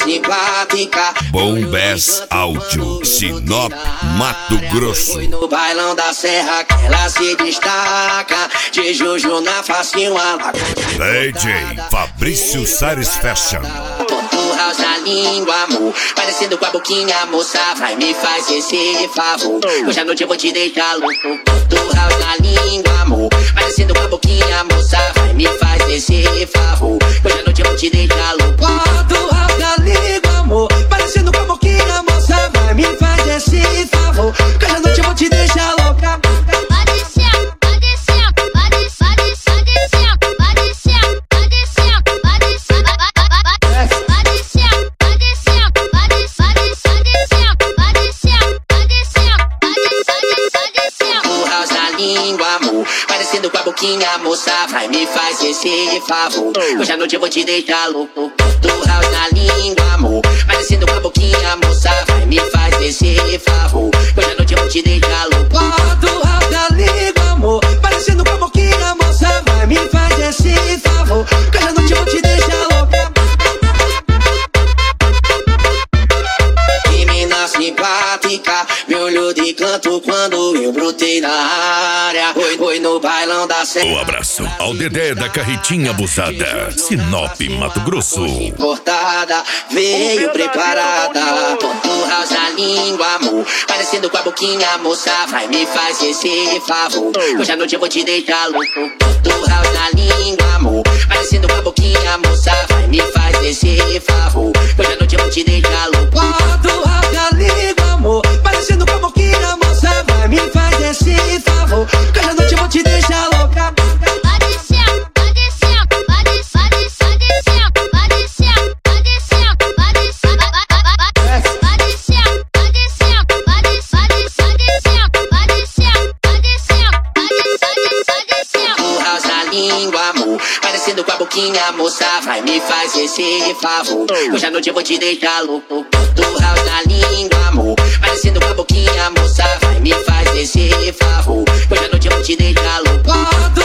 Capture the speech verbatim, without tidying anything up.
simpática. Bombas Áudio, Sinop, Mato Grosso. Foi no bailão da serra que ela se destaca. De Juju na facinho alaca. D J Fabrício Sares Fashion. Ponto house na língua, amor. Parecendo com a boquinha, moça, vai me faz esse favor. Hoje à noite eu vou te deixar louco. Ponto house na língua, amor. Parecendo com a boquinha, moça, vai me faz esse favor. Hoje à noite eu vou te deixar louco. Ponto house na língua, amor. Parecendo com a boquinha, moça, vai me faz esse favor. Hoje à noite eu vou te deixar louca. Parecendo com a boquinha, moça, vai me faz esse favor. Hoje à noite eu vou te deixar louco. Do house na língua, amor. Parecendo com a boquinha, moça, vai me faz esse favor. Hoje à noite eu vou te deixar louco. Do house na língua, amor. Parecendo com a boquinha, moça, vai me faz esse favor. Hoje à noite eu vou te deixar louca. Que mina simpática, me olhou de canto quando eu brotei na área. Foi, foi no bailão da serra. Um abraço ao Dedé da Carretinha Abusada, Sinop, Mato Grosso. Importada, veio preparada. Ponto house na língua, amor. Parecendo com a boquinha, moça, vai me faz esse favor. Hoje à noite eu vou te deixar louco. Ponto house na língua, amor. Parecendo com a boquinha, moça, vai me faz esse favor. Hoje à noite eu vou te deixar louco. Ponto house na língua, amor. Parecendo com a boquinha, moça, vai me faz esse favor. Hoje à noite eu vou te deixar louca. Parecendo com a boquinha, moça, vai me faz esse favor. Hoje à noite eu vou te deixar louco. Do house na língua, amor. Parecendo com a boquinha, moça, vai me faz esse favor. Hoje à noite eu vou te deixar louco.